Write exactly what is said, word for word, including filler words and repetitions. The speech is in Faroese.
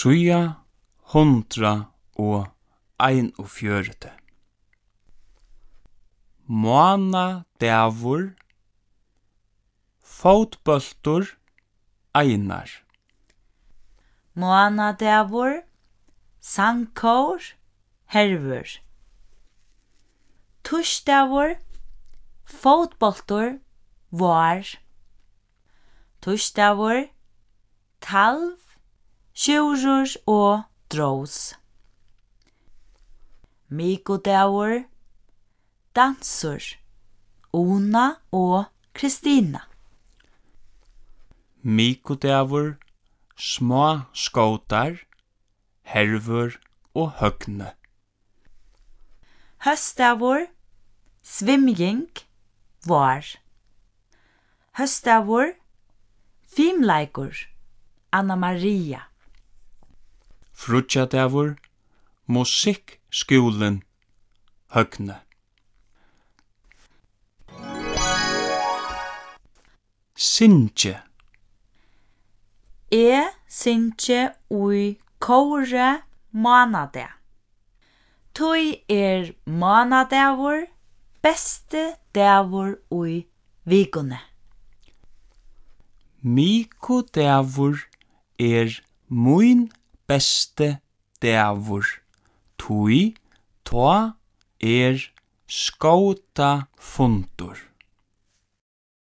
Suja hundra og ein og fjørete. Mánadagur, fótbóltur, einar. Mánadagur, sangkór, hervur. Týsdagur, fótbóltur, vár. Týsdagur, talv, sjúrur og drós. Mikudagur, dansur, Una og Kristina. Mikudagur, smá skótar, hervur og høgne. Høstdagur, svimjing, vár. Høstdagur, fimleikur, Anna Maria. Fríggjadagur, musikkskúlin, høgne. Syngje. Eg syngje ui kóre mánadag. Tøy er mánadagur beste dagur ui vikune. Mikudagur er mín beste dagur. Tøy ta er skóta fundur.